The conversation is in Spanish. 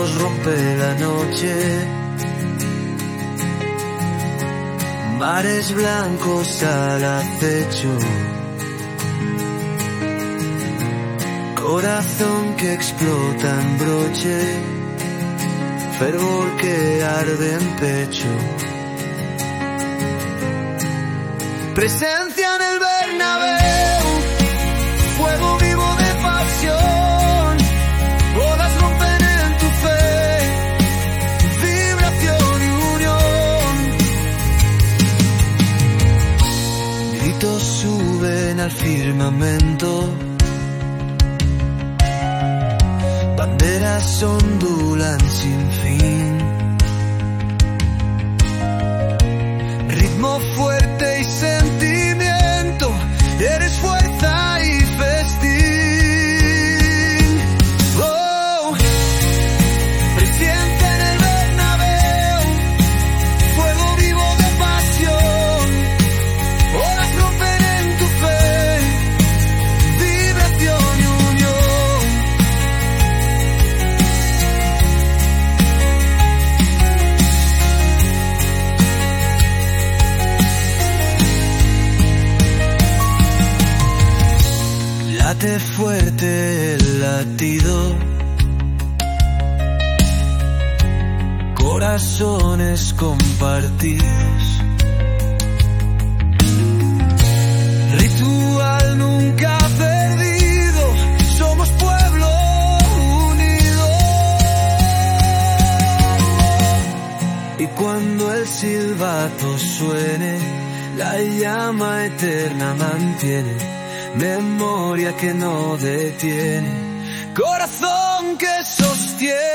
nos rompe la noche. Mares blancos al acecho. Corazón que explota en broche. Fervor que arde en pecho. Presencia en el Bernabéu. Fuego vivo de pasión. Olas rompen en tu fe. Vibración y unión. Gritos suben al firmamento. Banderas ondulan sin fin. Ritmo fuerte y sentimiento. Eres fuerza y festín. Oh, presiente en el Bernabéu. Fuego vivo de pasión. Olas rompen en tu fe. Vibración y unión. Late fuerte el latido. Corazones compartidos. Ritual nunca perdido. Somos pueblo unido. Y cuando el silbato suene, la llama eterna mantiene. Memoria que no detiene. Corazón que sostiene.